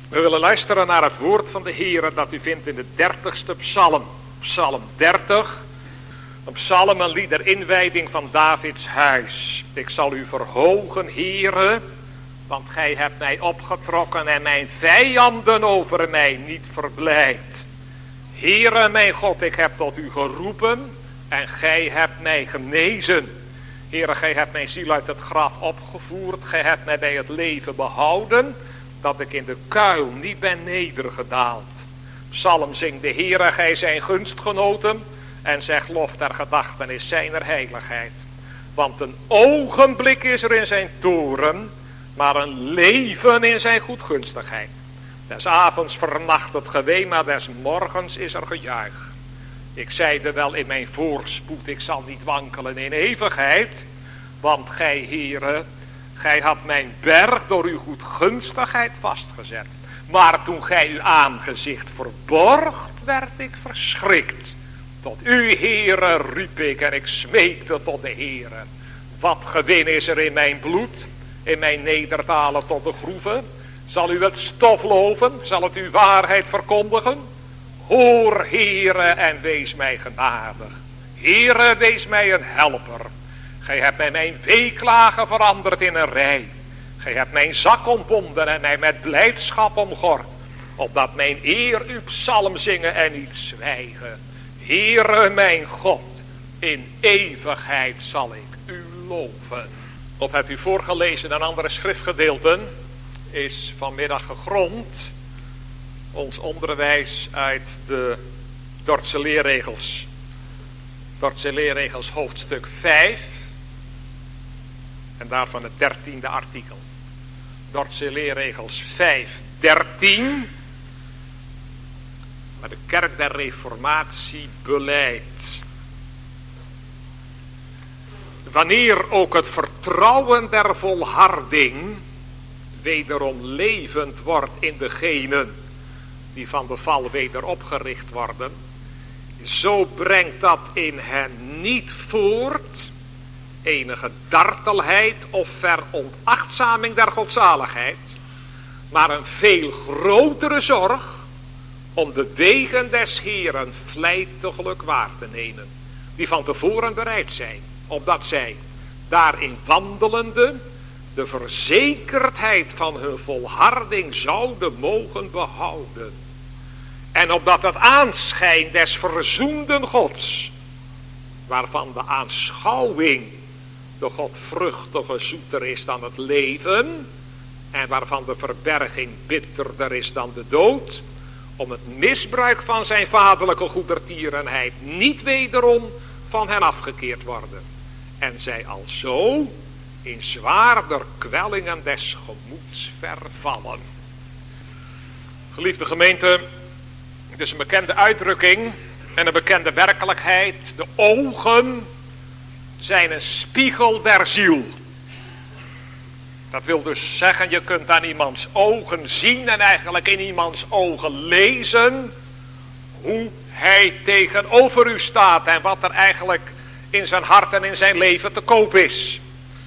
We willen luisteren naar het woord van de Heer dat u vindt in de 30ste psalm. Psalm 30. Een psalm, een lied der inwijding van Davids huis. Ik zal u verhogen, Heere, want gij hebt mij opgetrokken en mijn vijanden over mij niet verblijd. Heere, mijn God, ik heb tot u geroepen en gij hebt mij genezen. Heere, gij hebt mijn ziel uit het graf opgevoerd. Gij hebt mij bij het leven behouden, dat ik in de kuil niet ben nedergedaald. Psalm zingt de Heere, gij zijn gunstgenoten, en zegt lof ter gedachtenis zijner heiligheid. Want een ogenblik is er in zijn toren, maar een leven in zijn goedgunstigheid. Des avonds vernacht het gewee, maar des morgens is er gejuich. Ik zeide wel in mijn voorspoed, ik zal niet wankelen in eeuwigheid. Want gij, Heere, gij had mijn berg door uw goedgunstigheid vastgezet. Maar toen gij uw aangezicht verborgt, werd ik verschrikt. Tot u, Heere, riep ik en ik smeekte tot de Heere. Wat gewin is er in mijn bloed, in mijn nederdalen tot de groeven? Zal u het stof loven, zal het uw waarheid verkondigen? Hoor, Heere, en wees mij genadig. Heere, wees mij een helper. Gij hebt mij mijn weeklagen veranderd in een rij. Gij hebt mijn zak ontbonden en mij met blijdschap omgord, opdat mijn eer uw psalm zingen en niet zwijgen. Heere mijn God, in eeuwigheid zal ik u loven. Of hebt u voorgelezen aan andere schriftgedeelten, is vanmiddag gegrond ons onderwijs uit de Dordtse leerregels. Dordtse leerregels hoofdstuk 5 en daarvan het 13e artikel. Dordtse leerregels 5:13. Maar de kerk der reformatie beleidt: wanneer ook het vertrouwen der volharding wederom levend wordt in degenen die van de val weder opgericht worden, zo brengt dat in hen niet voort enige dartelheid of veronachtzaming der godzaligheid, maar een veel grotere zorg om de wegen des Heeren vlijtiglijk waar te nemen, die van tevoren bereid zijn, opdat zij daarin wandelende de verzekerdheid van hun volharding zouden mogen behouden. En opdat het aanschijn des verzoenden Gods, waarvan de aanschouwing de godvruchtige zoeter is dan het leven, en waarvan de verberging bitterder is dan de dood, om het misbruik van zijn vaderlijke goedertierenheid niet wederom van hen afgekeerd worden. En zij alzo in zwaarder kwellingen des gemoeds vervallen. Geliefde gemeente, het is een bekende uitdrukking en een bekende werkelijkheid. De ogen zijn een spiegel der ziel. Dat wil dus zeggen, je kunt aan iemands ogen zien en eigenlijk in iemands ogen lezen hoe hij tegenover u staat en wat er eigenlijk in zijn hart en in zijn leven te koop is.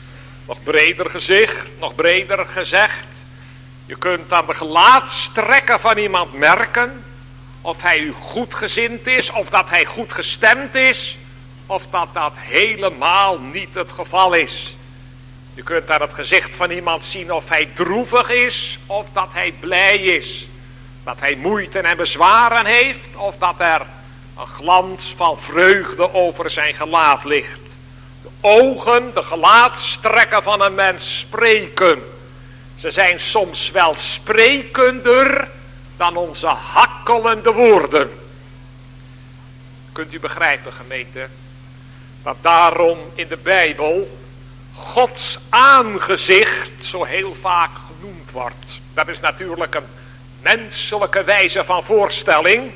Nog breder gezegd, je kunt aan de gelaatstrekken van iemand merken of hij u goedgezind is, of dat hij goed gestemd is, of dat helemaal niet het geval is. Je kunt aan het gezicht van iemand zien of hij droevig is, of dat hij blij is. Dat hij moeite en bezwaren heeft, of dat er een glans van vreugde over zijn gelaat ligt. De ogen, de gelaatstrekken van een mens spreken. Ze zijn soms wel sprekender dan onze hakkelende woorden. Kunt u begrijpen, gemeente, dat daarom in de Bijbel Gods aangezicht zo heel vaak genoemd wordt. Dat is natuurlijk een menselijke wijze van voorstelling.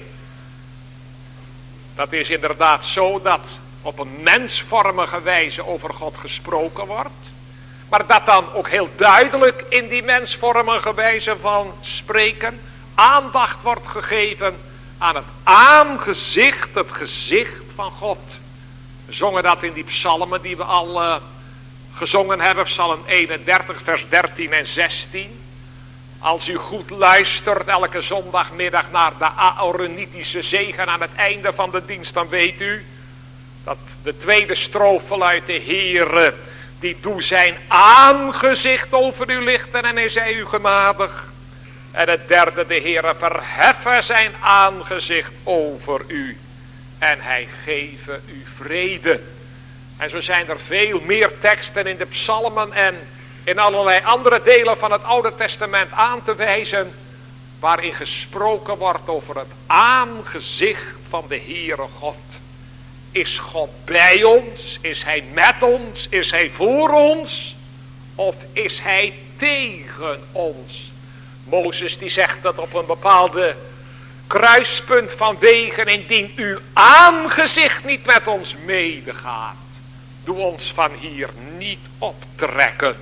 Dat is inderdaad zo dat op een mensvormige wijze over God gesproken wordt. Maar dat dan ook heel duidelijk in die mensvormige wijze van spreken aandacht wordt gegeven aan het aangezicht, het gezicht van God. We zongen dat in die psalmen die we al gezongen hebben, psalm 31 vers 13 en 16. Als u goed luistert elke zondagmiddag naar de Aaronitische zegen aan het einde van de dienst, dan weet u dat de tweede strofe luidt: de Heere, die doet zijn aangezicht over u lichten en hij zij u genadig. En het derde: de Heere verheffen zijn aangezicht over u en hij geven u vrede. En zo zijn er veel meer teksten in de psalmen en in allerlei andere delen van het Oude Testament aan te wijzen, waarin gesproken wordt over het aangezicht van de Heere God. Is God bij ons? Is hij met ons? Is hij voor ons? Of is hij tegen ons? Mozes die zegt dat op een bepaalde kruispunt van wegen: indien uw aangezicht niet met ons medegaat, doe ons van hier niet optrekken.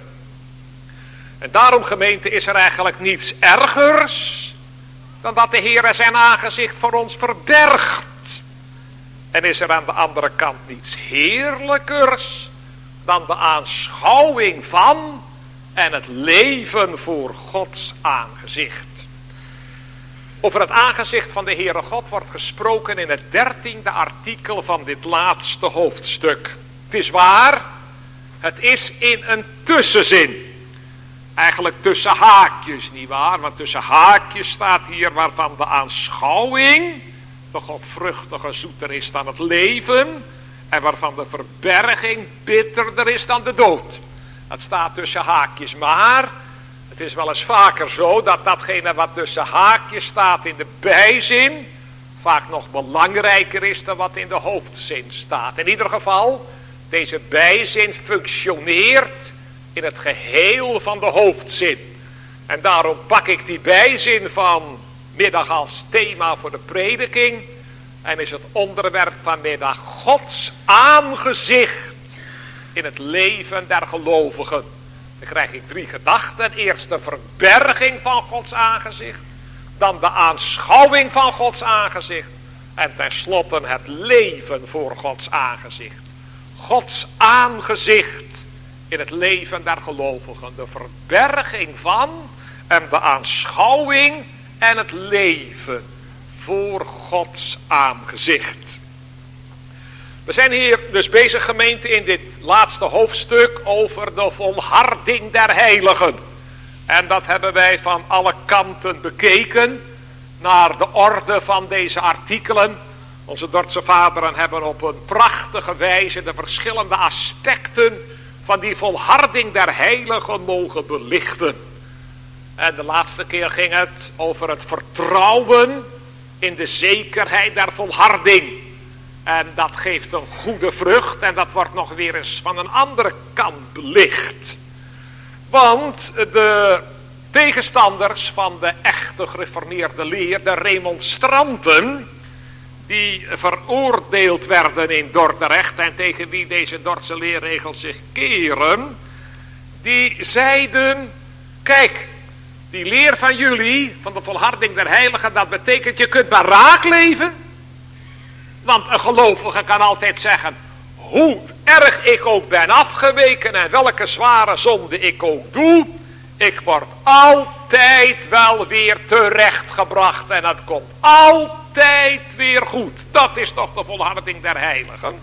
En daarom, gemeente, is er eigenlijk niets ergers dan dat de Heer zijn aangezicht voor ons verbergt. En is er aan de andere kant niets heerlijkers dan de aanschouwing van en het leven voor Gods aangezicht. Over het aangezicht van de Heere God wordt gesproken in het 13e artikel van dit laatste hoofdstuk. Het is waar, het is in een tussenzin. Eigenlijk tussen haakjes, nietwaar? Want tussen haakjes staat hier: waarvan de aanschouwing de godvruchtige zoeter is dan het leven, en waarvan de verberging bitterder is dan de dood. Dat staat tussen haakjes, maar het is wel eens vaker zo dat datgene wat tussen haakjes staat in de bijzin vaak nog belangrijker is dan wat in de hoofdzin staat. In ieder geval, deze bijzin functioneert in het geheel van de hoofdzin. En daarom pak ik die bijzin van middag als thema voor de prediking. En is het onderwerp van middag Gods aangezicht in het leven der gelovigen. Dan krijg ik 3 gedachten. Eerst de verberging van Gods aangezicht. Dan de aanschouwing van Gods aangezicht. En tenslotte het leven voor Gods aangezicht. Gods aangezicht in het leven der gelovigen. De verberging van en de aanschouwing en het leven voor Gods aangezicht. We zijn hier dus bezig, gemeente, in dit laatste hoofdstuk over de volharding der heiligen. En dat hebben wij van alle kanten bekeken naar de orde van deze artikelen. Onze Dordtse vaderen hebben op een prachtige wijze de verschillende aspecten van die volharding der heiligen mogen belichten. En de laatste keer ging het over het vertrouwen in de zekerheid der volharding. En dat geeft een goede vrucht en dat wordt nog weer eens van een andere kant belicht. Want de tegenstanders van de echte gereformeerde leer, de remonstranten, die veroordeeld werden in Dordrecht en tegen wie deze Dordtse leerregels zich keren, die zeiden: kijk, die leer van jullie, van de volharding der heiligen, dat betekent je kunt maar raak leven. Want een gelovige kan altijd zeggen: hoe erg ik ook ben afgeweken en welke zware zonde ik ook doe, ik word altijd wel weer terechtgebracht en het komt altijd weer goed. Dat is toch de volharding der heiligen.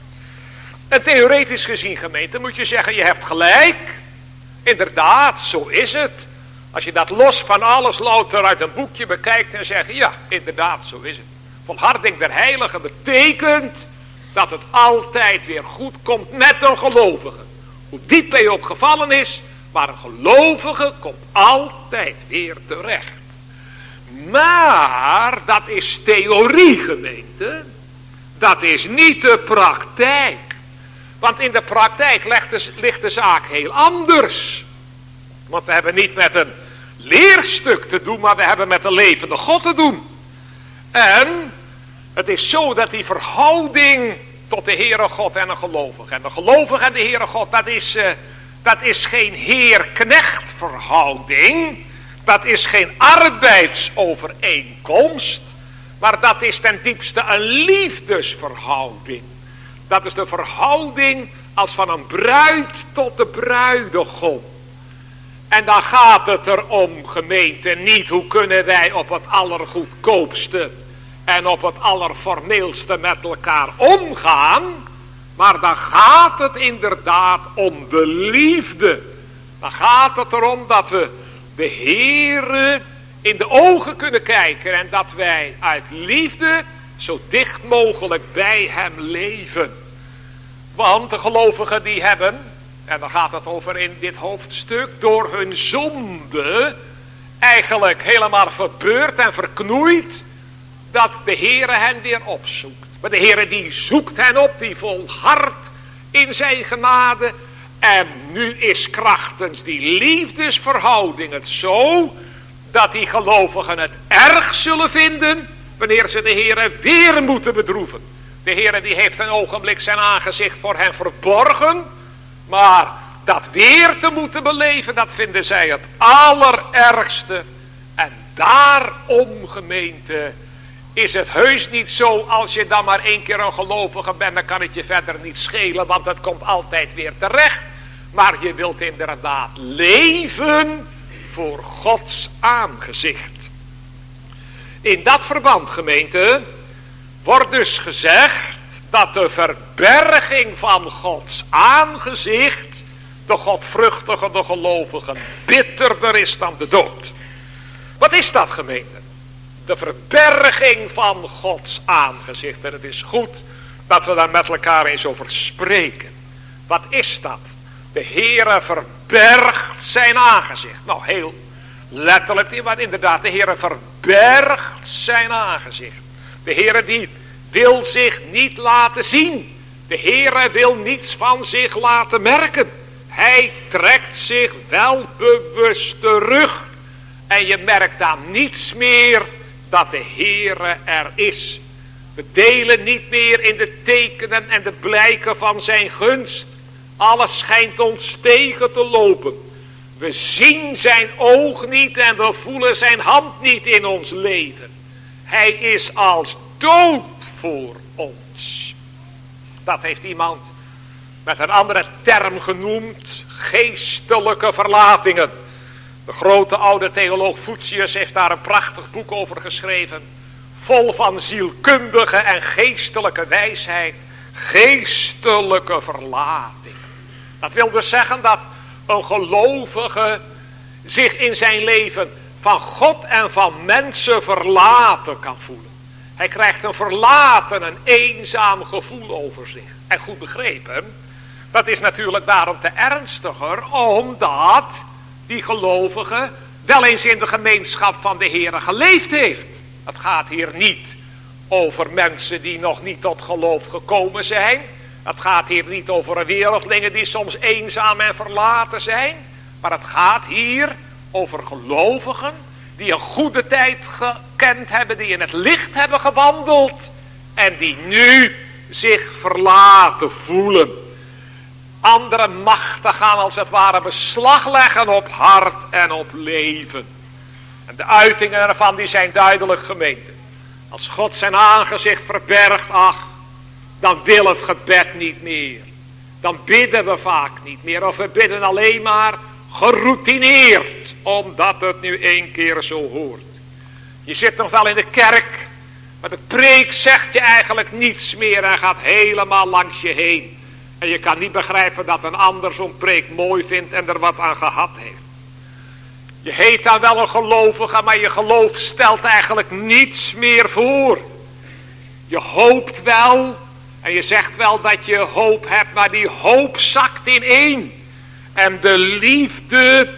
En theoretisch gezien, gemeente, moet je zeggen: je hebt gelijk. Inderdaad, zo is het. Als je dat los van alles louter uit een boekje bekijkt en zegt: ja, inderdaad, zo is het. Volharding der heiligen betekent dat het altijd weer goed komt met een gelovige. Hoe diep hij ook gevallen is, maar een gelovige komt altijd weer terecht. Maar dat is theorie, gemeente. Dat is niet de praktijk. Want in de praktijk ligt de zaak heel anders. Want we hebben niet met een leerstuk te doen, maar we hebben met de levende God te doen. En het is zo dat die verhouding tot de Heere God en een gelovige. En de gelovige en de Heere God, dat is geen heer-knecht verhouding. Dat is geen arbeidsovereenkomst. Maar dat is ten diepste een liefdesverhouding. Dat is de verhouding als van een bruid tot de bruidegom. En dan gaat het erom, gemeente, niet hoe kunnen wij op het allergoedkoopste en op het allerformeelste met elkaar omgaan. Maar dan gaat het inderdaad om de liefde. Dan gaat het erom dat we de Heere in de ogen kunnen kijken. En dat wij uit liefde zo dicht mogelijk bij hem leven. Want de gelovigen die hebben, en dan gaat het over in dit hoofdstuk, door hun zonde eigenlijk helemaal verbeurd en verknoeid, dat de Heere hen weer opzoekt. Maar de Heere die zoekt hen op, die volhardt in zijn genade. En nu is krachtens die liefdesverhouding het zo, dat die gelovigen het erg zullen vinden, wanneer ze de Heere weer moeten bedroeven. De Heere die heeft een ogenblik zijn aangezicht voor hen verborgen, maar dat weer te moeten beleven, dat vinden zij het allerergste. En daarom, gemeente, is het heus niet zo, als je dan maar 1 keer een gelovige bent, dan kan het je verder niet schelen, want het komt altijd weer terecht. Maar je wilt inderdaad leven voor Gods aangezicht. In dat verband, gemeente, wordt dus gezegd dat de verberging van Gods aangezicht de godvruchtige, de gelovigen, bitterder is dan de dood. Wat is dat, gemeente? De verberging van Gods aangezicht. En het is goed dat we daar met elkaar eens over spreken. Wat is dat? De Heere verbergt zijn aangezicht. Nou, heel letterlijk, maar inderdaad, de Heere verbergt zijn aangezicht. De Heere die wil zich niet laten zien. De Heere wil niets van zich laten merken. Hij trekt zich wel bewust terug. En je merkt dan niets meer dat de Heere er is. We delen niet meer in de tekenen en de blijken van zijn gunst. Alles schijnt ons tegen te lopen. We zien zijn oog niet en we voelen zijn hand niet in ons leven. Hij is als dood voor ons. Dat heeft iemand met een andere term genoemd. Geestelijke verlatingen. De grote oude theoloog Voetius heeft daar een prachtig boek over geschreven. Vol van zielkundige en geestelijke wijsheid. Geestelijke verlatingen. Dat wil dus zeggen dat een gelovige zich in zijn leven van God en van mensen verlaten kan voelen. Hij krijgt een verlaten, een eenzaam gevoel over zich. En goed begrepen, dat is natuurlijk daarom te ernstiger, omdat die gelovige wel eens in de gemeenschap van de Heere geleefd heeft. Het gaat hier niet over mensen die nog niet tot geloof gekomen zijn. Het gaat hier niet over wereldlingen die soms eenzaam en verlaten zijn. Maar het gaat hier over gelovigen die een goede tijd gekend hebben, die in het licht hebben gewandeld en die nu zich verlaten voelen. Andere machten gaan als het ware beslag leggen op hart en op leven. En de uitingen ervan die zijn duidelijk, gemeente. Als God zijn aangezicht verbergt, ach, dan wil het gebed niet meer. Dan bidden we vaak niet meer. Of we bidden alleen maar geroutineerd. Omdat het nu 1 keer zo hoort. Je zit nog wel in de kerk. Maar de preek zegt je eigenlijk niets meer. En gaat helemaal langs je heen. En je kan niet begrijpen dat een ander zo'n preek mooi vindt. En er wat aan gehad heeft. Je heet dan wel een gelovige. Maar je geloof stelt eigenlijk niets meer voor. Je hoopt wel. En je zegt wel dat je hoop hebt, maar die hoop zakt ineen. En de liefde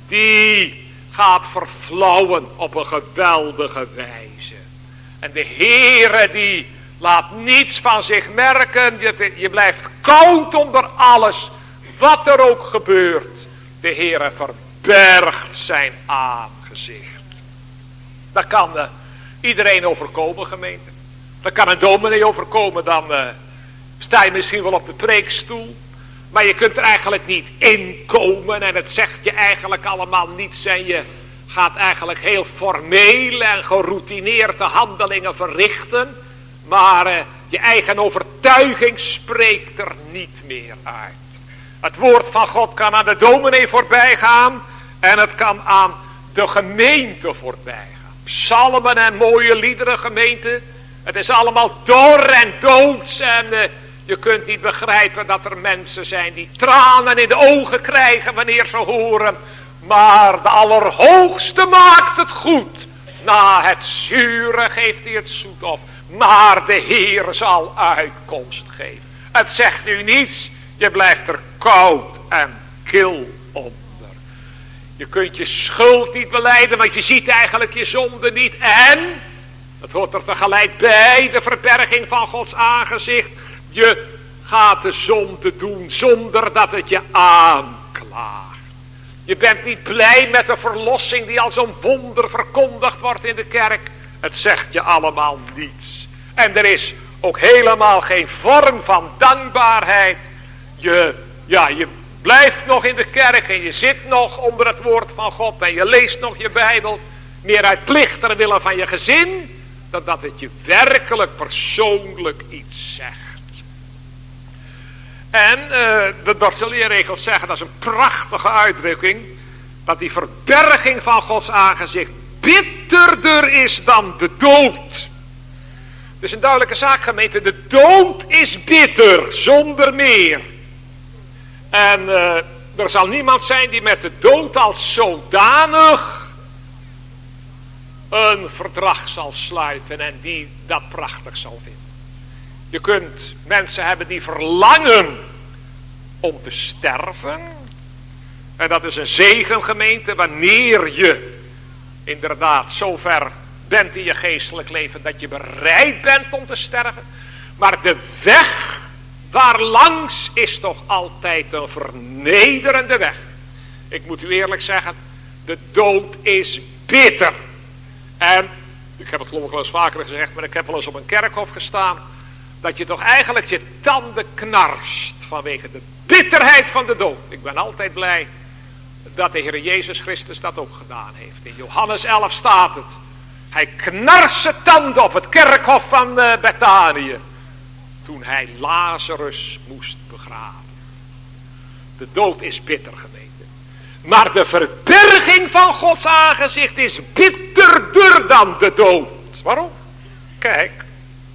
die gaat verflauwen op een geweldige wijze. En de Heere die laat niets van zich merken. Je blijft koud onder alles, wat er ook gebeurt. De Heere verbergt zijn aangezicht. Dat kan iedereen overkomen, gemeente. Dan kan een dominee overkomen, dan sta je misschien wel op de preekstoel. Maar je kunt er eigenlijk niet inkomen en het zegt je eigenlijk allemaal niets. En je gaat eigenlijk heel formeel en geroutineerd de handelingen verrichten. Maar je eigen overtuiging spreekt er niet meer uit. Het woord van God kan aan de dominee voorbij gaan. En het kan aan de gemeente voorbij gaan. Psalmen en mooie liederen, gemeente. Het is allemaal dor en doods. En je kunt niet begrijpen dat er mensen zijn die tranen in de ogen krijgen wanneer ze horen. Maar de Allerhoogste maakt het goed. Na het zure geeft hij het zoet op. Maar de Heer zal uitkomst geven. Het zegt nu niets. Je blijft er koud en kil onder. Je kunt je schuld niet belijden, want je ziet eigenlijk je zonde niet. En, het hoort er tegelijk bij, de verberging van Gods aangezicht. Je gaat de zonde doen zonder dat het je aanklaagt. Je bent niet blij met de verlossing die als een wonder verkondigd wordt in de kerk. Het zegt je allemaal niets. En er is ook helemaal geen vorm van dankbaarheid. Je blijft nog in de kerk en je zit nog onder het woord van God en je leest nog je Bijbel. Meer uit plicht ter wille van je gezin, dan dat het je werkelijk persoonlijk iets zegt. En de Dorselierregels zeggen, dat is een prachtige uitdrukking, dat die verberging van Gods aangezicht bitterder is dan de dood. Het is een duidelijke zaak, gemeente. De dood is bitter, zonder meer. En er zal niemand zijn die met de dood als zodanig een verdrag zal sluiten en die dat prachtig zal vinden. Je kunt mensen hebben die verlangen om te sterven. En dat is een zegen, gemeente, wanneer je inderdaad zover bent in je geestelijk leven dat je bereid bent om te sterven. Maar de weg waarlangs is toch altijd een vernederende weg. Ik moet u eerlijk zeggen, de dood is bitter. En, ik heb het geloof ik wel eens vaker gezegd, maar ik heb wel eens op een kerkhof gestaan, dat je toch eigenlijk je tanden knarst vanwege de bitterheid van de dood. Ik ben altijd blij dat de Heer Jezus Christus dat ook gedaan heeft. In Johannes 11 staat het. Hij knarst zijn tanden op het kerkhof van Betanië. Toen hij Lazarus moest begraven. De dood is bitter, gemeente. Maar de verberging van Gods aangezicht is bitterder dan de dood. Waarom? Kijk.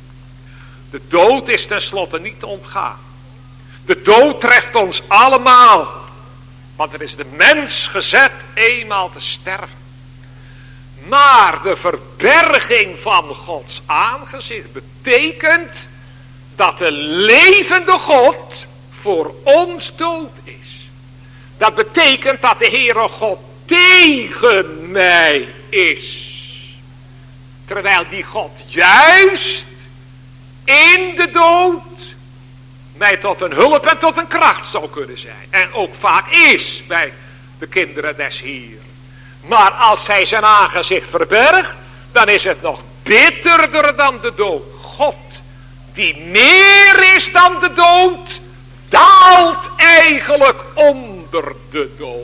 De dood is tenslotte niet te ontgaan. De dood treft ons allemaal. Want er is de mens gezet eenmaal te sterven. Maar de verberging van Gods aangezicht betekent dat de levende God voor ons dood is. Dat betekent dat de Heere God tegen mij is. Terwijl die God juist in de dood mij tot een hulp en tot een kracht zou kunnen zijn. En ook vaak is bij de kinderen des Heeren. Maar als hij zijn aangezicht verbergt, dan is het nog bitterder dan de dood. God, die meer is dan de dood, daalt eigenlijk onder de dood.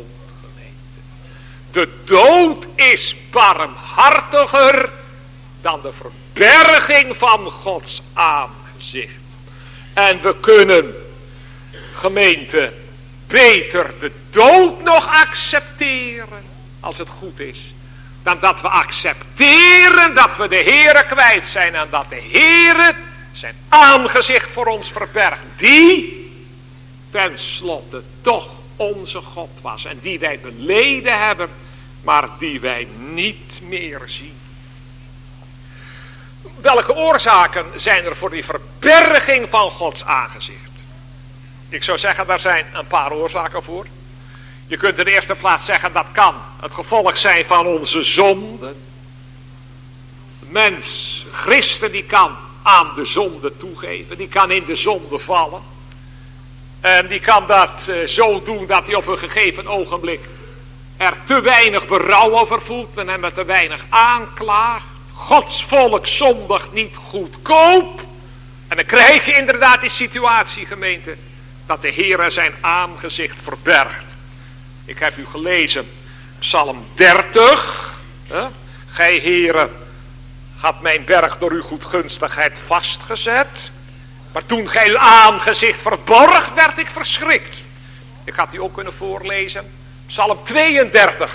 De dood is barmhartiger dan de verberging van Gods aangezicht. En we kunnen, gemeente, beter de dood nog accepteren, als het goed is, dan dat we accepteren dat we de Heere kwijt zijn en dat de Heere zijn aangezicht voor ons verbergt, die tenslotte toch onze God was en die wij beleden hebben, maar die wij niet meer zien. Welke oorzaken zijn er voor die verberging van Gods aangezicht? Ik zou zeggen, daar zijn een paar oorzaken voor. Je kunt in de eerste plaats zeggen, dat kan het gevolg zijn van onze zonde. De mens, christen, die kan aan de zonde toegeven. Die kan in de zonde vallen. En die kan dat zo doen dat hij op een gegeven ogenblik er te weinig berouw over voelt en hem er te weinig aanklaagt. Gods volk zondigt niet goedkoop. En dan krijg je inderdaad die situatie, gemeente, dat de Heere zijn aangezicht verbergt. Ik heb u gelezen, Psalm 30. Gij Heere, had mijn berg door uw goedgunstigheid vastgezet. Maar toen gij uw aangezicht verborg, werd ik verschrikt. Ik had die ook kunnen voorlezen. Psalm 32,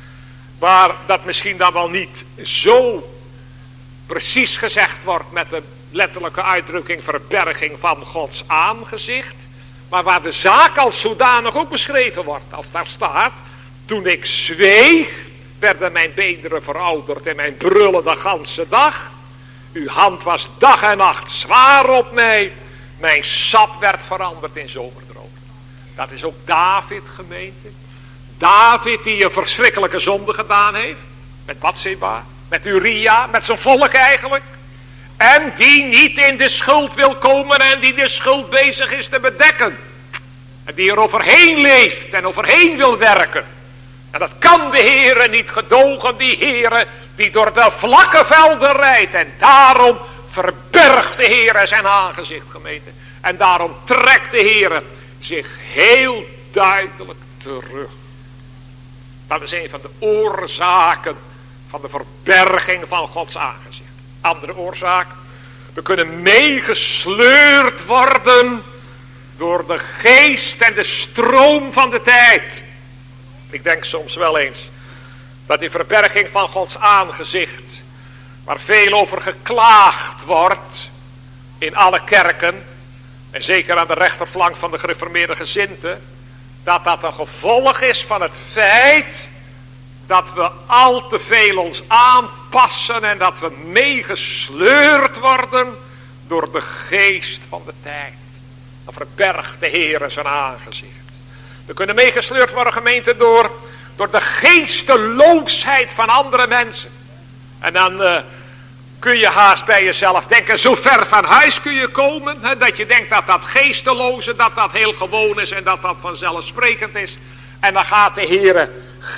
waar dat misschien dan wel niet zo precies gezegd wordt met de letterlijke uitdrukking verberging van Gods aangezicht, maar waar de zaak als zodanig ook beschreven wordt, als daar staat: toen ik zweeg, werden mijn beenderen verouderd en mijn brullen de ganse dag. Uw hand was dag en nacht zwaar op mij. Mijn sap werd veranderd in zomerdroogte. Dat is ook David, gemeente. David die een verschrikkelijke zonde gedaan heeft. Met Batseba, met Uria, met zijn volk eigenlijk. En die niet in de schuld wil komen en die de schuld bezig is te bedekken. En die er overheen leeft en overheen wil werken. En dat kan de Heere niet gedogen, die Heere die door de vlakke velden rijdt. En daarom verbergt de Heere zijn aangezicht, gemeente. En daarom trekt de Heere zich heel duidelijk terug. Dat is een van de oorzaken van de verberging van Gods aangezicht. Andere oorzaak: we kunnen meegesleurd worden door de geest en de stroom van de tijd. Ik denk soms wel eens dat die verberging van Gods aangezicht, waar veel over geklaagd wordt in alle kerken, en zeker aan de rechterflank van de gereformeerde gezindte, dat dat een gevolg is van het feit dat we al te veel ons aanpassen en dat we meegesleurd worden door de geest van de tijd. Dan verbergt de Heer zijn aangezicht. We kunnen meegesleurd worden, gemeente, door de geesteloosheid van andere mensen. En dan kun je haast bij jezelf denken, zo ver van huis kun je komen, dat je denkt dat dat geesteloze, dat heel gewoon is en dat vanzelfsprekend is. En dan gaat de Heer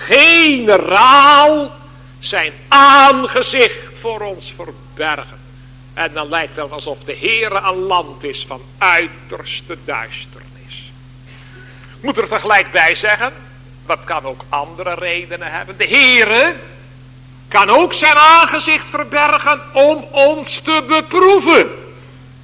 generaal zijn aangezicht voor ons verbergen. En dan lijkt het alsof de Heer een land is van uiterste duisternis. Ik moet er tegelijk bij zeggen, dat kan ook andere redenen hebben. De Heer kan ook zijn aangezicht verbergen om ons te beproeven.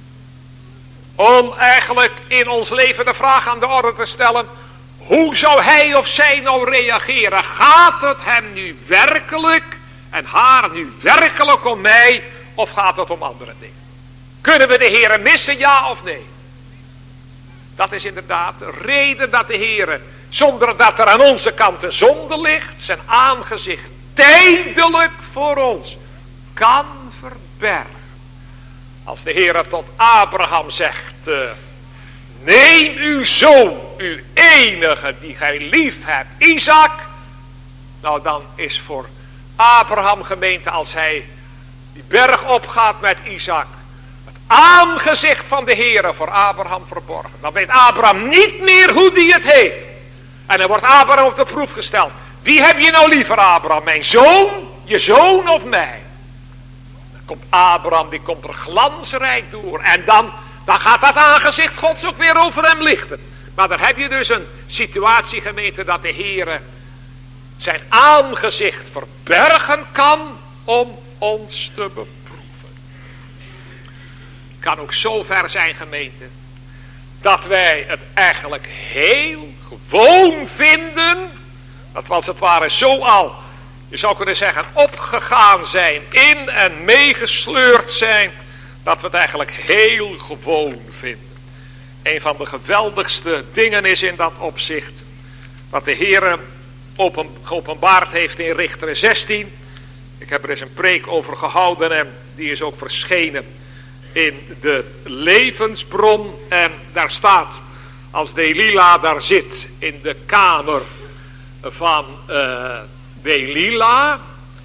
Om eigenlijk in ons leven de vraag aan de orde te stellen: hoe zou hij of zij nou reageren? Gaat het hem nu werkelijk en haar nu werkelijk om mij, of gaat het om andere dingen? Kunnen we de Heer missen, ja of nee? Dat is inderdaad de reden dat de Heer, zonder dat er aan onze kant een zonde ligt, zijn aangezicht tijdelijk voor ons kan verbergen. Als de Heer tot Abraham zegt: neem uw zoon, uw enige die gij lief hebt, Isaac. Nou, dan is voor Abraham, gemeente, als hij die berg opgaat met Isaac, het aangezicht van de Heer voor Abraham verborgen. Dan weet Abraham niet meer hoe die het heeft. En dan wordt Abraham op de proef gesteld. Wie heb je nou liever, Abraham? Mijn zoon, je zoon of mij? Dan komt Abraham, die komt er glansrijk door. En dan gaat dat aangezicht Gods ook weer over hem lichten. Maar dan heb je dus een situatie, gemeente, dat de Heer zijn aangezicht verbergen kan om ons te beproeven. Het kan ook zo ver zijn, gemeente, dat wij het eigenlijk heel gewoon vinden, dat we als het ware zo al, je zou kunnen zeggen, opgegaan zijn, in en meegesleurd zijn, dat we het eigenlijk heel gewoon vinden. Een van de geweldigste dingen is in dat opzicht wat de Heer geopenbaard heeft in Richteren 16. Ik heb er eens een preek over gehouden en die is ook verschenen in de levensbron. En daar staat, als Delila daar zit in de kamer van Delila,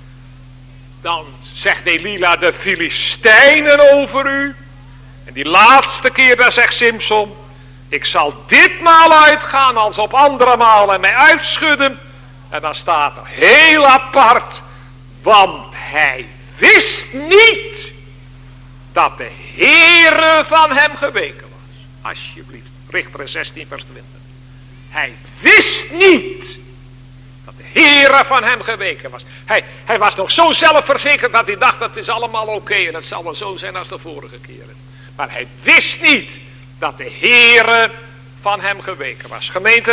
dan zegt Delila: de Filistijnen over u. En die laatste keer, daar zegt Simson: ik zal ditmaal uitgaan als op andere malen en mij uitschudden. En dan staat er heel apart: want hij wist niet dat de Heere van hem geweken was. Alsjeblieft, Richteren 16 vers 20. Hij wist niet dat de Heere van hem geweken was. Hij was nog zo zelfverzekerd dat hij dacht: dat is allemaal oké en het zal wel zo zijn als de vorige keren. Maar hij wist niet dat de Heere van hem geweken was. Gemeente,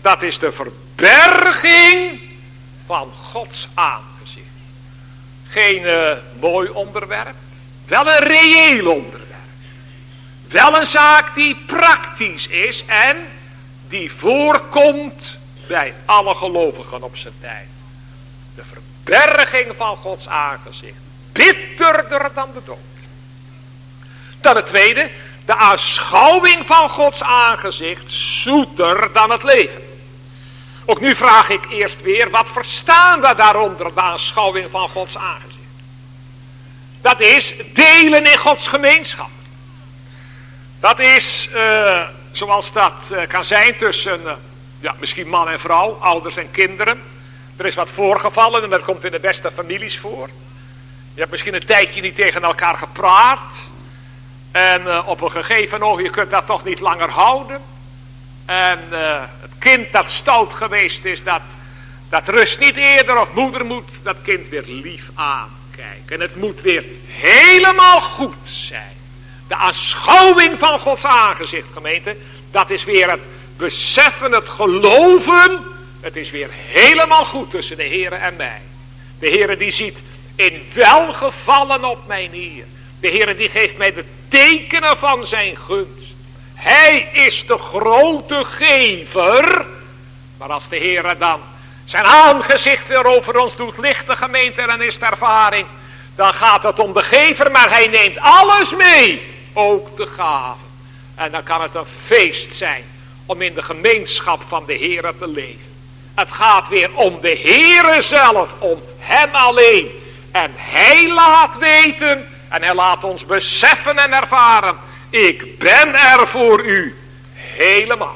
Dat is de verberging van Gods aangezicht. Geen mooi onderwerp. Wel een reëel onderwerp. Wel een zaak die praktisch is en die voorkomt bij alle gelovigen op zijn tijd. De verberging van Gods aangezicht. Bitterder dan de dood. Dan het tweede. De aanschouwing van Gods aangezicht zoeter dan het leven. Ook nu vraag ik eerst weer, wat verstaan we daaronder, de aanschouwing van Gods aangezicht? Dat is delen in Gods gemeenschap. Dat is, zoals dat kan zijn tussen, misschien man en vrouw, ouders en kinderen. Er is wat voorgevallen en dat komt in de beste families voor. Je hebt misschien een tijdje niet tegen elkaar gepraat. En op een gegeven ogenblik, je kunt dat toch niet langer houden. En het kind dat stout geweest is, dat rust niet eerder of moeder moet dat kind weer lief aankijken. En het moet weer helemaal goed zijn. De aanschouwing van Gods aangezicht, gemeente, dat is weer het beseffen, het geloven. Het is weer helemaal goed tussen de Heere en mij. De Heere die ziet in welgevallen op mijn Heer. De Heere die geeft mij de tekenen van zijn gunst. Hij is de grote gever. Maar als de Heere dan zijn aangezicht weer over ons doet lichten, gemeente, dan is de ervaring. Dan gaat het om de gever, maar hij neemt alles mee. Ook de gaven. En dan kan het een feest zijn om in de gemeenschap van de Heere te leven. Het gaat weer om de Heere zelf, om hem alleen. En hij laat weten en hij laat ons beseffen en ervaren. Ik ben er voor u helemaal.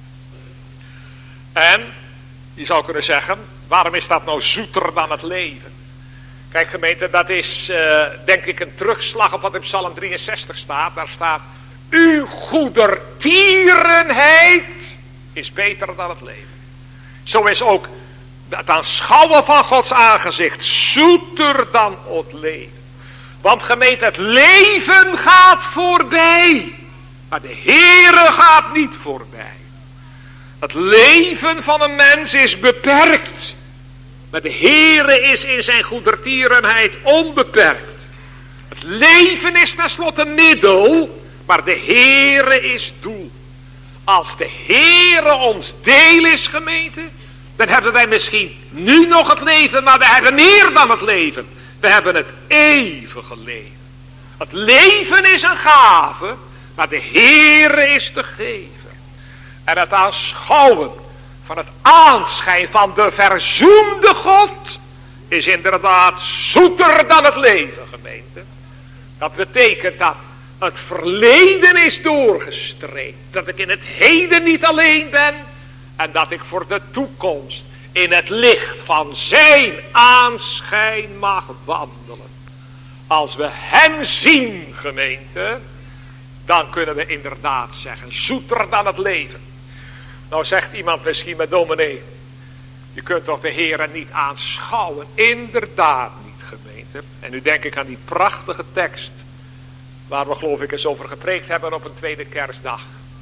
En je zou kunnen zeggen, waarom is dat nou zoeter dan het leven? Kijk gemeente, dat is denk ik een terugslag op wat in Psalm 63 staat. Daar staat, uw goedertierenheid is beter dan het leven. Zo is ook het aanschouwen van Gods aangezicht zoeter dan het leven. Want gemeente, het leven gaat voorbij. Maar de Heere gaat niet voorbij. Het leven van een mens is beperkt. Maar de Heere is in zijn goedertierenheid onbeperkt. Het leven is tenslotte middel, maar de Heere is doel. Als de Heere ons deel is, gemeente, dan hebben wij misschien nu nog het leven, maar we hebben meer dan het leven. We hebben het eeuwige leven. Het leven is een gave, maar de Heere is de gever. En het aanschouwen van het aanschijn van de verzoende God is inderdaad zoeter dan het leven, gemeente. Dat betekent dat het verleden is doorgestreept. Dat ik in het heden niet alleen ben. En dat ik voor de toekomst in het licht van zijn aanschijn mag wandelen. Als we hem zien, gemeente, dan kunnen we inderdaad zeggen, zoeter dan het leven. Nou zegt iemand misschien met dominee, je kunt toch de Heere niet aanschouwen? Inderdaad niet, gemeente. En nu denk ik aan die prachtige tekst, waar we geloof ik eens over gepreekt hebben op een tweede kerstdag.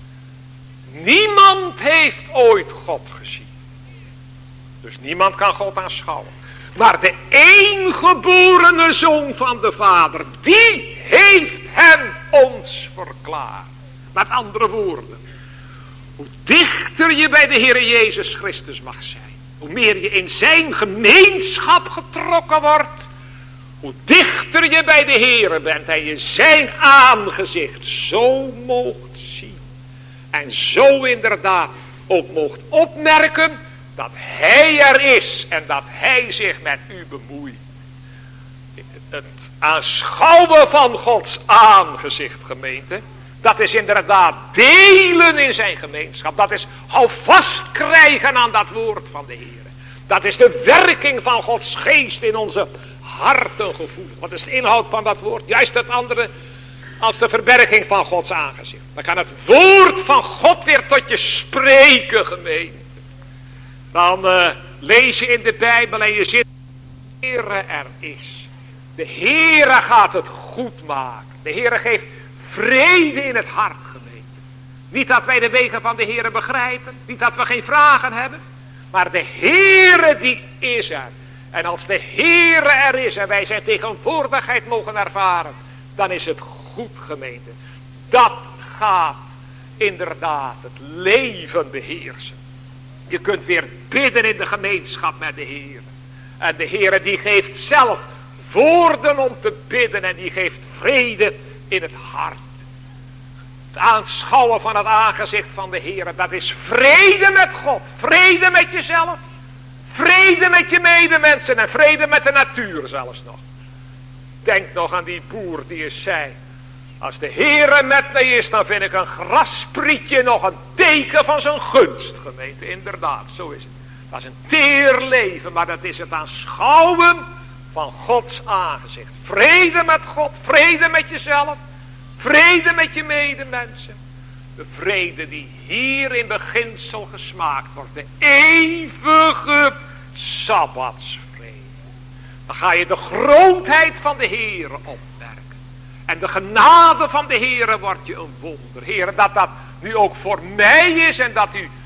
Niemand heeft ooit God gezien. Dus niemand kan God aanschouwen. Maar de eengeborene Zoon van de Vader, die heeft hem ons verklaard. Met andere woorden, hoe dichter je bij de Heer Jezus Christus mag zijn, hoe meer je in zijn gemeenschap getrokken wordt, hoe dichter je bij de Heer bent en je zijn aangezicht zo moogt zien. En zo inderdaad ook moogt opmerken dat hij er is en dat hij zich met u bemoeit. Het aanschouwen van Gods aangezicht, gemeente, dat is inderdaad delen in zijn gemeenschap. Dat is houvast krijgen aan dat woord van de Heer. Dat is de werking van Gods geest in onze harten gevoelen. Wat is de inhoud van dat woord? Juist het andere als de verberging van Gods aangezicht. Dan kan het woord van God weer tot je spreken, gemeente. Dan lees je in de Bijbel en je ziet, de Heere er is. De Heere gaat het goed maken. De Heere geeft vrede in het hart, gemeente. Niet dat wij de wegen van de Heere begrijpen. Niet dat we geen vragen hebben. Maar de Heere die is er. En als de Heere er is en wij zijn tegenwoordigheid mogen ervaren. Dan is het goed, gemeente. Dat gaat inderdaad het leven beheersen. Je kunt weer bidden in de gemeenschap met de Heer. En de Heer die geeft zelf woorden om te bidden. En die geeft vrede in het hart. Het aanschouwen van het aangezicht van de Heer. Dat is vrede met God. Vrede met jezelf. Vrede met je medemensen. En vrede met de natuur zelfs nog. Denk nog aan die boer die eens zei. Als de Heere met mij is, dan vind ik een grassprietje nog een teken van zijn gunst, gemeente. Inderdaad, zo is het. Dat is een teer leven, maar dat is het aanschouwen van Gods aangezicht. Vrede met God, vrede met jezelf, vrede met je medemensen. De vrede die hier in beginsel gesmaakt wordt, de eeuwige Sabbatsvrede. Dan ga je de grootheid van de Heere opmerken. En de genade van de Heere wordt je een wonder. Heere, dat nu ook voor mij is en dat u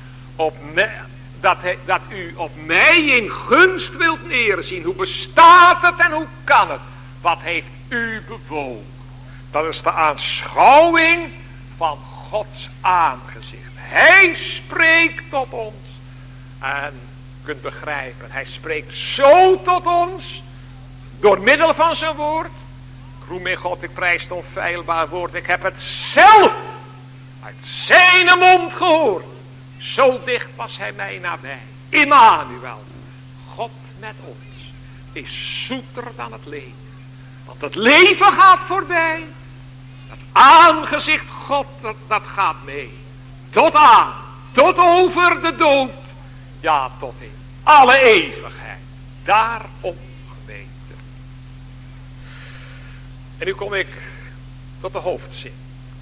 op mij in gunst wilt neerzien. Hoe bestaat het en hoe kan het? Wat heeft u bewogen? Dat is de aanschouwing van Gods aangezicht. Hij spreekt tot ons. En u kunt begrijpen, hij spreekt zo tot ons. Door middel van zijn woord. Roem in God, ik prijs het onfeilbaar woord. Ik heb het zelf uit zijn mond gehoord. Zo dicht was hij mij nabij. Immanuel, God met ons, is zoeter dan het leven. Want het leven gaat voorbij. Het aangezicht God, dat gaat mee. Tot aan, tot over de dood. Ja, tot in alle eeuwigheid. Daarom. En nu kom ik tot de hoofdzin.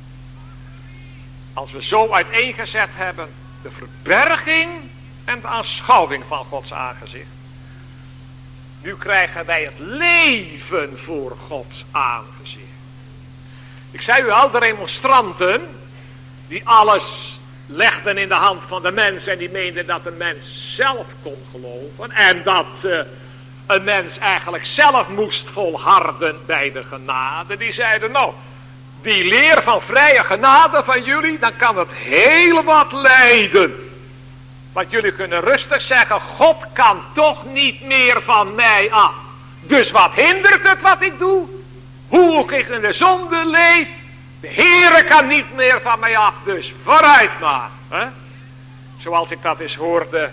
Als we zo uiteengezet hebben de verberging en de aanschouwing van Gods aangezicht. Nu krijgen wij het leven voor Gods aangezicht. Ik zei u al, de remonstranten die alles legden in de hand van de mens en die meenden dat de mens zelf kon geloven en dat een mens eigenlijk zelf moest volharden bij de genade. Die zeiden, nou, die leer van vrije genade van jullie, dan kan het heel wat lijden. Want jullie kunnen rustig zeggen, God kan toch niet meer van mij af. Dus wat hindert het wat ik doe? Hoe ik in de zonde leef? De Heere kan niet meer van mij af, dus vooruit maar. Hè? Zoals ik dat eens hoorde...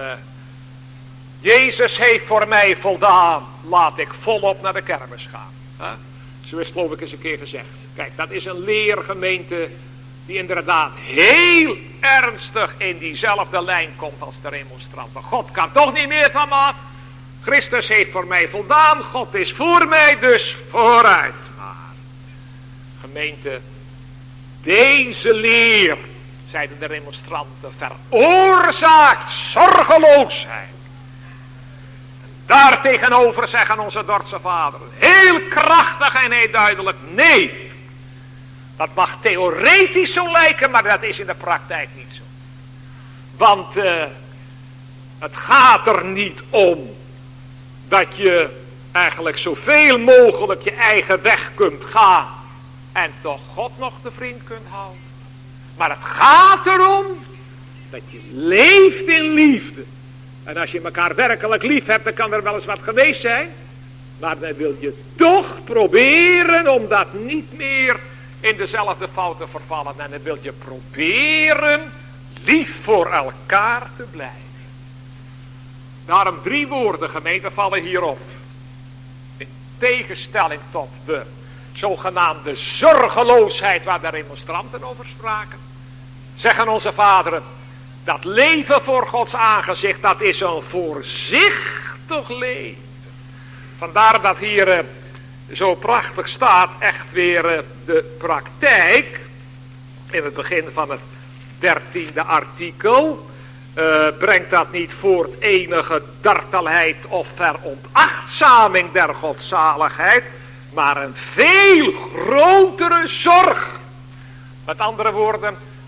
Jezus heeft voor mij voldaan. Laat ik volop naar de kermis gaan. Zo is het geloof ik eens een keer gezegd. Kijk, dat is een leergemeente die inderdaad heel ernstig in diezelfde lijn komt als de remonstranten. God kan toch niet meer van me af. Christus heeft voor mij voldaan. God is voor mij, dus vooruit maar. Gemeente, deze leer, zeiden de remonstranten, veroorzaakt zorgeloosheid. Daartegenover zeggen onze Dordtse vaderen, heel krachtig en heel duidelijk, nee. Dat mag theoretisch zo lijken, maar dat is in de praktijk niet zo. Want het gaat er niet om dat je eigenlijk zoveel mogelijk je eigen weg kunt gaan en toch God nog te vriend kunt houden. Maar het gaat erom dat je leeft in liefde. En als je elkaar werkelijk lief hebt, dan kan er wel eens wat geweest zijn. Maar dan wil je toch proberen om dat niet meer in dezelfde fouten vervallen. En dan wil je proberen lief voor elkaar te blijven. Daarom 3 woorden, gemeente, vallen hierop. In tegenstelling tot de zogenaamde zorgeloosheid waar de remonstranten over spraken. Zeggen onze vaderen. Dat leven voor Gods aangezicht, dat is een voorzichtig leven. Vandaar dat hier zo prachtig staat, echt weer de praktijk. In het begin van het 13e artikel. Brengt dat niet voort enige dartelheid of veronachtzaming der godzaligheid. Maar een veel grotere zorg. Met andere woorden,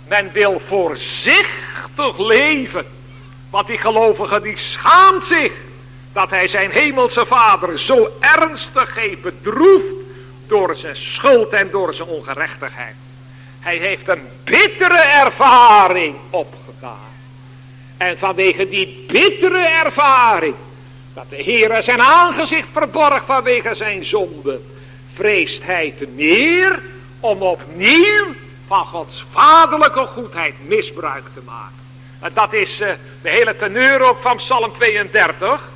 Men wil voorzichtig leven. Want die gelovige die schaamt zich dat hij zijn hemelse vader zo ernstig heeft bedroefd door zijn schuld en door zijn ongerechtigheid. Hij heeft een bittere ervaring opgedaan. En vanwege die bittere ervaring, dat de Heer zijn aangezicht verborg vanwege zijn zonde, vreest hij te meer om opnieuw van Gods vaderlijke goedheid misbruik te maken. En dat is de hele teneur ook van Psalm 32.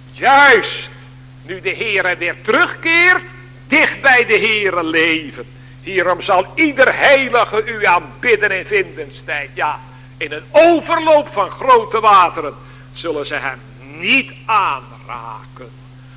Juist nu de Heer weer terugkeert, dicht bij de Heer leven. Hierom zal ieder heilige u aanbidden in vindenstijd. Ja, in een overloop van grote wateren zullen ze hem niet aanraken.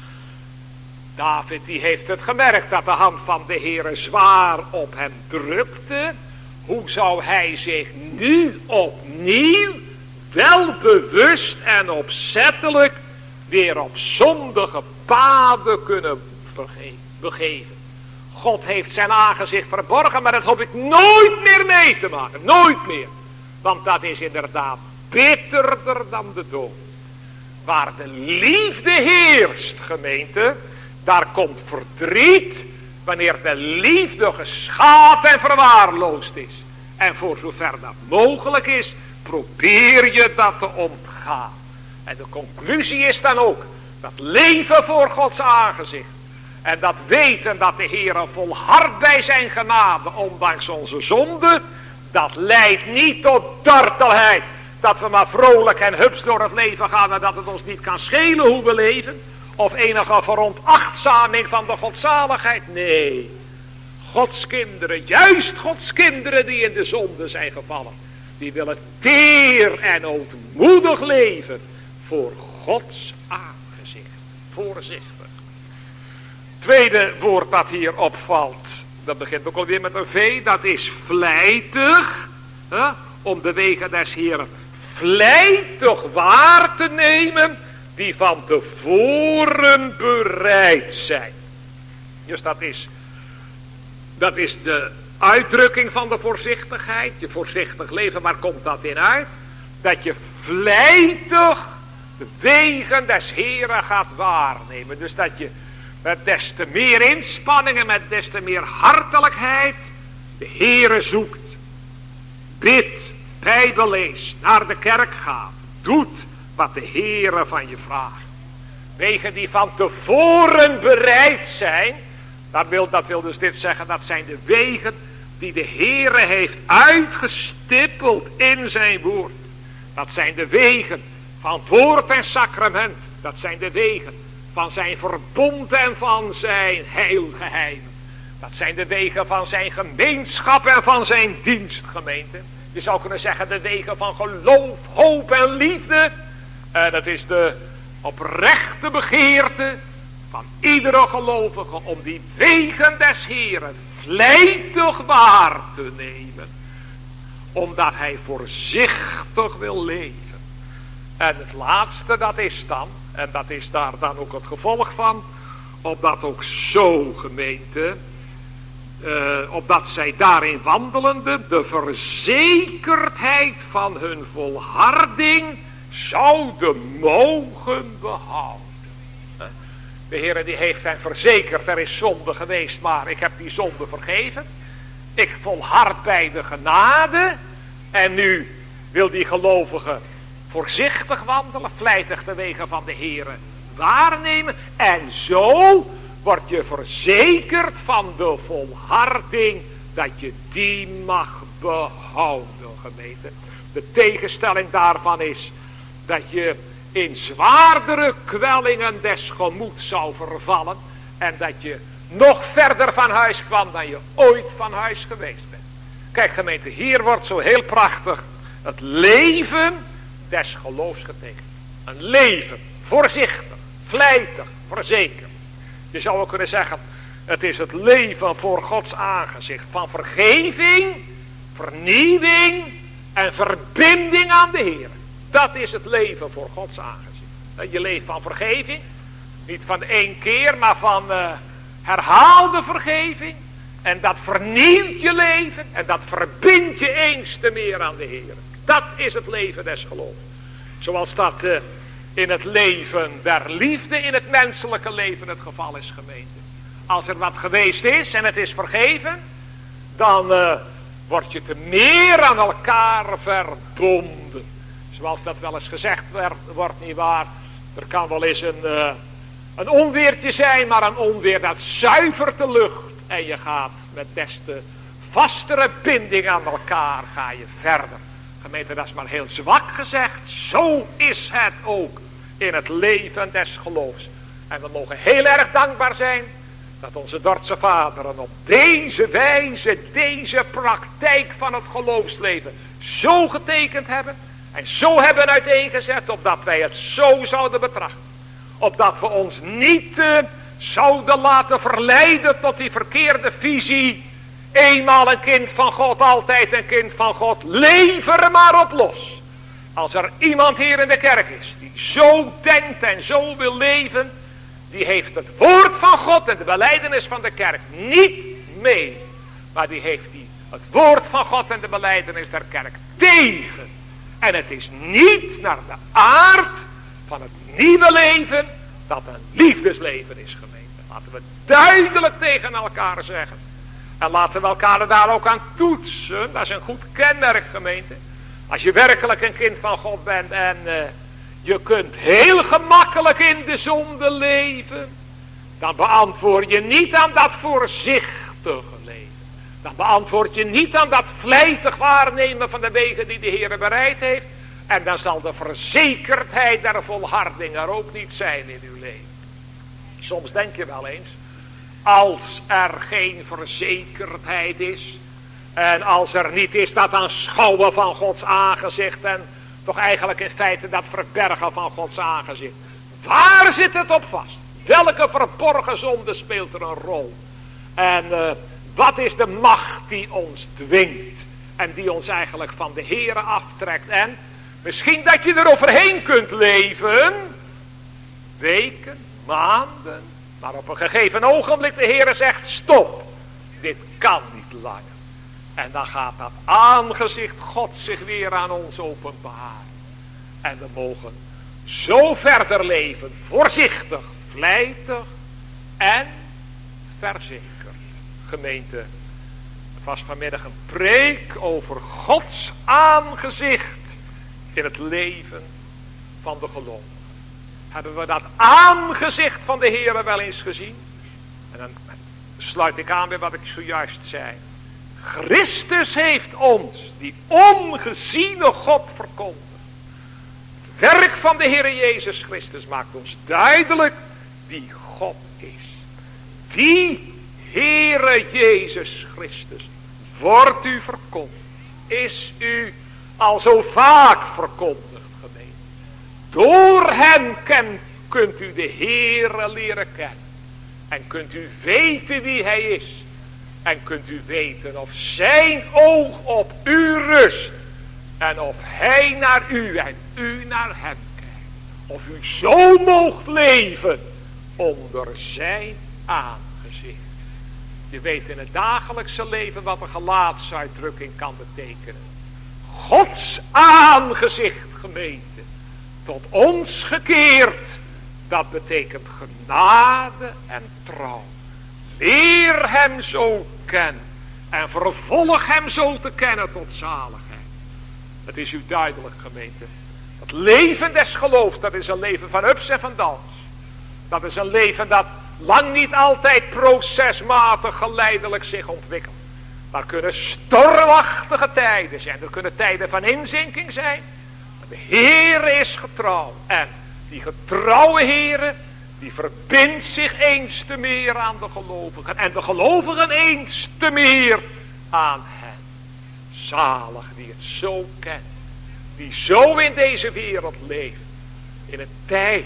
David die heeft het gemerkt dat de hand van de Heere zwaar op hem drukte. Hoe zou hij zich nu opnieuw wel bewust en opzettelijk weer op zondige paden kunnen begeven? God heeft zijn aangezicht verborgen, maar dat hoop ik nooit meer mee te maken. Nooit meer. Want dat is inderdaad bitterder dan de dood. Waar de liefde heerst, gemeente, daar komt verdriet wanneer de liefde geschaad en verwaarloosd is. En voor zover dat mogelijk is, probeer je dat te ontgaan. En de conclusie is dan ook, dat leven voor Gods aangezicht. En dat weten dat de Heer volhardt bij zijn genade, ondanks onze zonde, dat leidt niet tot dartelheid. Dat we maar vrolijk en hups door het leven gaan en dat het ons niet kan schelen hoe we leven. Of enige veronachtzaming van de godzaligheid. Nee, Gods kinderen, juist Gods kinderen die in de zonde zijn gevallen, die willen teer en ootmoedig leven voor Gods aangezicht. Voorzichtig. Tweede woord dat hier opvalt, dat begint ook alweer met een V, dat is vlijtig, om de wegen des Heeren vlijtig waar te nemen, die van tevoren bereid zijn. Dus dat is de uitdrukking van de voorzichtigheid. Je voorzichtig leven, waar komt dat in uit? Dat je vlijtig de wegen des Heeren gaat waarnemen. Dus dat je met des te meer inspanning en met des te meer hartelijkheid de Heere zoekt. Bidt, Bijbel leest, naar de kerk gaat, doet wat de Heere van je vraagt. Wegen die van tevoren bereid zijn, dat wil dus dit zeggen, dat zijn de wegen die de Heere heeft uitgestippeld in zijn woord. Dat zijn de wegen van woord en sacrament. Dat zijn de wegen van zijn verbond en van zijn heilgeheimen. Dat zijn de wegen van zijn gemeenschap en van zijn dienstgemeente. Je zou kunnen zeggen de wegen van geloof, hoop en liefde. En het is de oprechte begeerte van iedere gelovige om die wegen des Heeren vlijtig waar te nemen. Omdat hij voorzichtig wil leven. En het laatste dat is dan, en dat is daar dan ook het gevolg van, opdat ook zo gemeente, opdat zij daarin wandelende de verzekerdheid van hun volharding zouden mogen behouden. De Heer die heeft hen verzekerd, er is zonde geweest, maar ik heb die zonde vergeven. Ik volhard bij de genade. En nu wil die gelovige voorzichtig wandelen, vlijtig de wegen van de Heer waarnemen. En zo word je verzekerd van de volharding dat je die mag behouden, gemeente. De tegenstelling daarvan is dat je in zwaardere kwellingen des gemoeds zou vervallen en dat je nog verder van huis kwam dan je ooit van huis geweest bent. Kijk gemeente, hier wordt zo heel prachtig het leven des geloofs getekend. Een leven, voorzichtig, vlijtig, verzekerd. Je zou ook kunnen zeggen, het is het leven voor Gods aangezicht. Van vergeving, vernieuwing en verbinding aan de Heer. Dat is het leven voor Gods aangezicht. Je leeft van vergeving. Niet van één keer, maar van herhaalde vergeving. En dat vernieuwt je leven. En dat verbindt je eens te meer aan de Heer. Dat is het leven des geloofs. Zoals dat in het leven der liefde, in het menselijke leven het geval is, gemeente. Als er wat geweest is en het is vergeven, dan word je te meer aan elkaar verbonden. Zoals dat wel eens gezegd wordt, nietwaar. Er kan wel eens een onweertje zijn, maar een onweer dat zuivert de lucht. En je gaat met des te vastere binding aan elkaar, ga je verder. Gemeente, dat is maar heel zwak gezegd. Zo is het ook in het leven des geloofs. En we mogen heel erg dankbaar zijn dat onze Dordtse vaderen op deze wijze, deze praktijk van het geloofsleven zo getekend hebben. En zo hebben uiteengezet, opdat wij het zo zouden betrachten. Opdat we ons niet zouden laten verleiden tot die verkeerde visie. Eenmaal een kind van God, altijd een kind van God. Lever er maar op los. Als er iemand hier in de kerk is die zo denkt en zo wil leven, die heeft het woord van God en de belijdenis van de kerk niet mee. Maar die heeft het woord van God en de belijdenis der kerk tegen. En het is niet naar de aard van het nieuwe leven dat een liefdesleven is, gemeente. Laten we duidelijk tegen elkaar zeggen. En laten we elkaar daar ook aan toetsen. Dat is een goed kenmerk, gemeente. Als je werkelijk een kind van God bent en je kunt heel gemakkelijk in de zonde leven, dan beantwoord je niet aan dat voorzichtige leven. Dan beantwoord je niet aan dat vlijtig waarnemen van de wegen die de Heer bereid heeft. En dan zal de verzekerdheid der volharding er ook niet zijn in uw leven. Soms denk je wel eens, als er geen verzekerdheid is, en als er niet is dat aanschouwen van Gods aangezicht, en toch eigenlijk in feite dat verbergen van Gods aangezicht. Waar zit het op vast? Welke verborgen zonde speelt er een rol? En wat is de macht die ons dwingt en die ons eigenlijk van de Heere aftrekt? En misschien dat je er overheen kunt leven, weken, maanden, maar op een gegeven ogenblik de Heere zegt, stop, dit kan niet langer. En dan gaat dat aangezicht God zich weer aan ons openbaren. En we mogen zo verder leven, voorzichtig, vlijtig en verzekerd. Gemeente, het was vanmiddag een preek over Gods aangezicht in het leven van de gelovigen. Hebben we dat aangezicht van de Heer wel eens gezien? En dan sluit ik aan bij wat ik zojuist zei. Christus heeft ons, die ongeziene God, verkondigd. Het werk van de Heer Jezus Christus maakt ons duidelijk wie God is. Die Heere Jezus Christus wordt u verkondigd. Is u al zo vaak verkondigd, gemeente. Door hem kunt u de Heere leren kennen. En kunt u weten wie hij is. En kunt u weten of zijn oog op u rust. En of hij naar u en u naar hem kijkt. Of u zo moogt leven onder zijn aangezicht. Je weet in het dagelijkse leven wat een gelaatsuitdrukking kan betekenen. Gods aangezicht, gemeente, tot ons gekeerd. Dat betekent genade en trouw. Leer hem zo kennen. En vervolg hem zo te kennen tot zaligheid. Het is u duidelijk, gemeente. Het leven des geloofs, dat is een leven van ups en van downs. Dat is een leven dat lang niet altijd procesmatig geleidelijk zich ontwikkelt. Er kunnen stormachtige tijden zijn. Er kunnen tijden van inzinking zijn. Maar de Heer is getrouw. En die getrouwe Heer, die verbindt zich eens te meer aan de gelovigen. En de gelovigen eens te meer aan hem. Zalig die het zo kent. Die zo in deze wereld leeft. In een tijd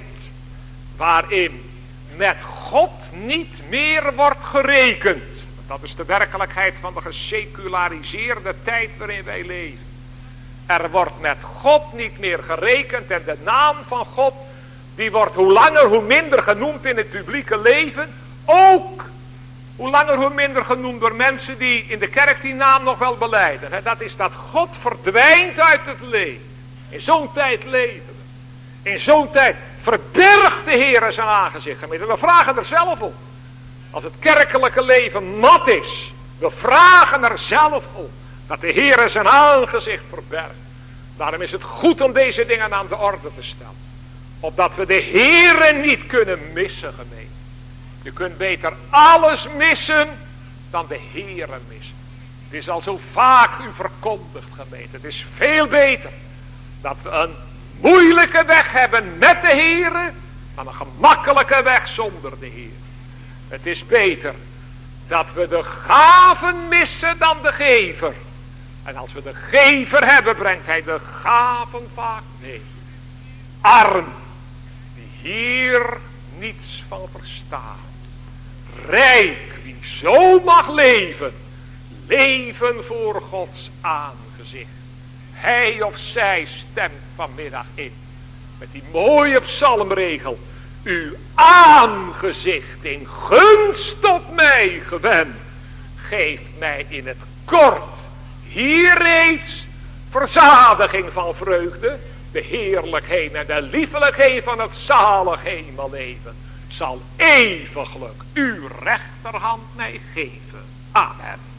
waarin met God niet meer wordt gerekend. Dat is de werkelijkheid van de geseculariseerde tijd waarin wij leven. Er wordt met God niet meer gerekend en de naam van God, die wordt hoe langer hoe minder genoemd in het publieke leven. Ook hoe langer langer hoe minder genoemd door mensen die in de kerk die naam nog wel belijden. Hè? Dat is dat God verdwijnt uit het leven. In zo'n tijd leven we. In zo'n tijd verbergt de Heer zijn aangezicht. Gemeente. We vragen er zelf om. Als het kerkelijke leven mat is. We vragen er zelf om. Dat de Heer zijn aangezicht verbergt. Daarom is het goed om deze dingen aan de orde te stellen. Opdat we de Heere niet kunnen missen, gemeente. Je kunt beter alles missen dan de Heere missen. Het is al zo vaak u verkondigd, gemeente. Het is veel beter dat we een moeilijke weg hebben met de Heere dan een gemakkelijke weg zonder de Heer. Het is beter dat we de gaven missen dan de gever. En als we de gever hebben, brengt hij de gaven vaak mee. Arm, die hier niets van verstaat. Rijk, die zo mag leven. Leven voor Gods aangezicht. Hij of zij stemt vanmiddag in. Met die mooie psalmregel. Uw aangezicht in gunst tot mij gewend. Geeft mij in het kort. Hier reeds verzadiging van vreugde. De heerlijkheid en de liefelijkheid van het zalig hemelleven zal eeuwiglijk uw rechterhand mij geven. Amen.